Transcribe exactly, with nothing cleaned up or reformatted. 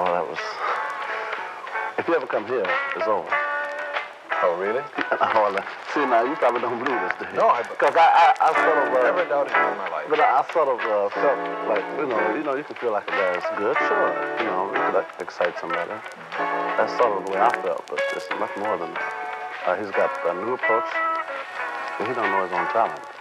Well, that was... If you ever come here, it's over. Oh, really? Oh, see, now, you probably don't believe this, do you? No, I... Because I, I, I sort of... Uh, never doubted you in my life. But I, I sort of uh, felt like, you know, you know, you can feel like a guy is good, sure. You know, you could excite somebody. That's sort of the way I felt, but it's much more than that. Uh, he's got a new approach, and he don't know his own talent.